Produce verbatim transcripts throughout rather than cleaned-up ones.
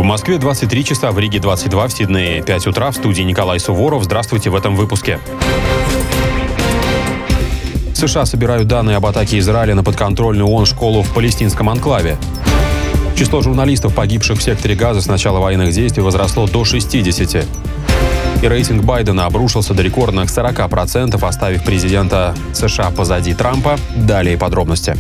В Москве двадцать три часа, в Риге двадцать два, в Сиднее пять утра. В студии Николай Суворов. Здравствуйте в этом выпуске. США собирают данные об атаке Израиля на подконтрольную ООН школу в палестинском анклаве. Число журналистов, погибших в секторе Газа с начала военных действий, возросло до шестидесяти. И рейтинг Байдена обрушился до рекордных сорока процентов, оставив президента США позади Трампа. Далее подробности.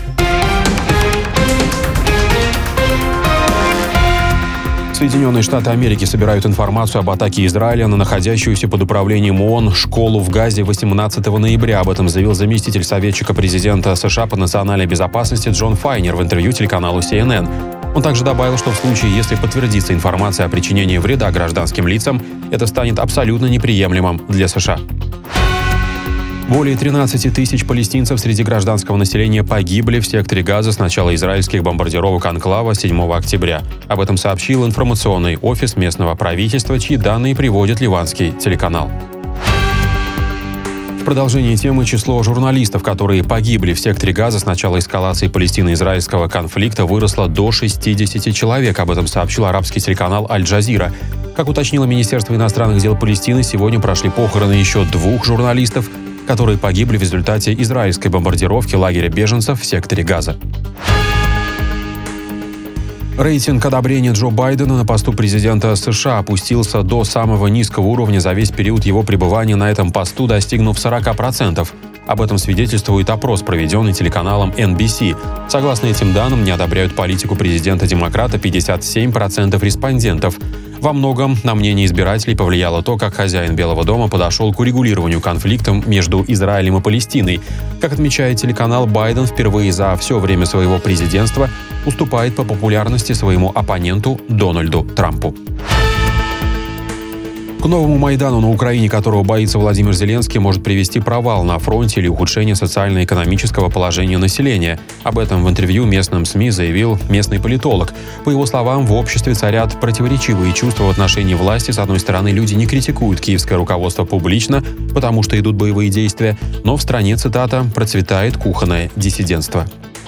Соединенные Штаты Америки собирают информацию об атаке Израиля на находящуюся под управлением ООН школу в Газе восемнадцатого ноября. Об этом заявил заместитель советчика президента США по национальной безопасности Джон Файнер в интервью телеканалу си эн эн. Он также добавил, что в случае, если подтвердится информация о причинении вреда гражданским лицам, это станет абсолютно неприемлемым для США. Более тринадцати тысяч палестинцев среди гражданского населения погибли в секторе Газа с начала израильских бомбардировок анклава седьмого октября. Об этом сообщил информационный офис местного правительства, чьи данные приводит ливанский телеканал. В продолжении темы число журналистов, которые погибли в секторе Газа с начала эскалации палестино-израильского конфликта, выросло до шестидесяти человек. Об этом сообщил арабский телеканал «Аль-Джазира». Как уточнило Министерство иностранных дел Палестины, сегодня прошли похороны еще двух журналистов, которые погибли в результате израильской бомбардировки лагеря беженцев в секторе Газа. Рейтинг одобрения Джо Байдена на посту президента США опустился до самого низкого уровня за весь период его пребывания на этом посту, достигнув сорока процентов. Об этом свидетельствует опрос, проведенный телеканалом эн би си. Согласно этим данным, не одобряют политику президента-демократа пятьдесят семь процентов респондентов. Во многом на мнение избирателей повлияло то, как хозяин Белого дома подошел к урегулированию конфликта между Израилем и Палестиной. Как отмечает телеканал, Байден впервые за все время своего президентства уступает по популярности своему оппоненту Дональду Трампу. К новому Майдану на Украине, которого боится Владимир Зеленский, может привести провал на фронте или ухудшение социально-экономического положения населения. Об этом в интервью местным СМИ заявил местный политолог. По его словам, в обществе царят противоречивые чувства в отношении власти. С одной стороны, люди не критикуют киевское руководство публично, потому что идут боевые действия, но в стране, цитата, «процветает кухонное диссидентство».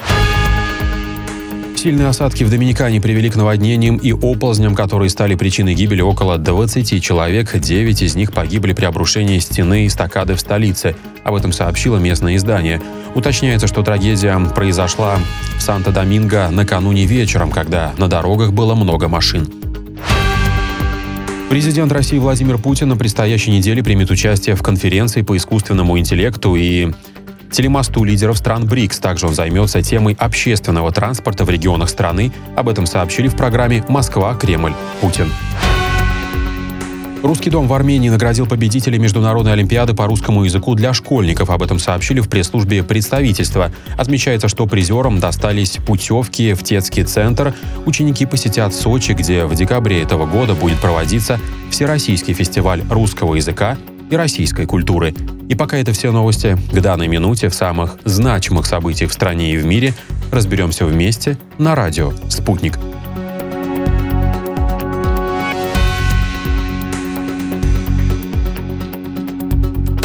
Сильные осадки в Доминикане привели к наводнениям и оползням, которые стали причиной гибели около двадцати человек. Девять из них погибли при обрушении стены эстакады в столице. Об этом сообщило местное издание. Уточняется, что трагедия произошла в Санто-Доминго накануне вечером, когда на дорогах было много машин. Президент России Владимир Путин на предстоящей неделе примет участие в конференции по искусственному интеллекту и телемосту лидеров стран БРИКС. Также он займется темой общественного транспорта в регионах страны. Об этом сообщили в программе «Москва, Кремль, Путин». Русский дом в Армении наградил победителей Международной олимпиады по русскому языку для школьников. Об этом сообщили в пресс-службе представительства. Отмечается, что призерам достались путевки в Тетский центр. Ученики посетят Сочи, где в декабре этого года будет проводиться Всероссийский фестиваль русского языка и российской культуры. И пока это все новости, к данной минуте в самых значимых событиях в стране и в мире разберемся вместе на радио «Спутник».